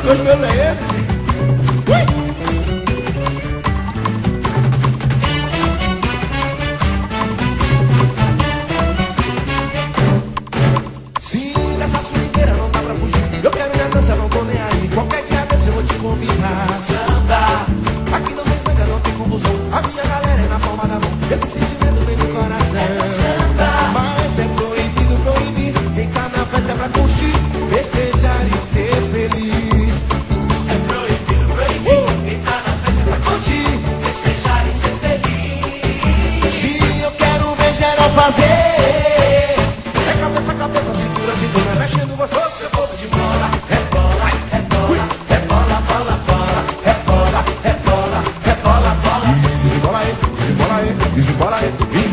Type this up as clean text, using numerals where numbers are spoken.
Gostoso é esse? Se dessa suideira não dá pra fugir, eu quero minha dança, não tô nem aí. Qualquer dia desse eu vou te convidar. Samba, aqui não tem sanga, não tem confusão. A minha galera é na palma da mão. Esse sentimento vem do coração. Samba, mas é proibido proibir. Quem tá na festa é pra curtir, festejar e ser feliz. É proibido proibir. Quem tá na festa é pra curtir, festejar e ser feliz. Se eu quero ver geral fazer, é cabeça a cabeça, cintura a cintura, mexendo gostoso, seu povo de bola. É bola, é bola, é bola, bola, bola. É bola, é bola, é bola, bola. Desembola aí, desembola aí, desembola aí.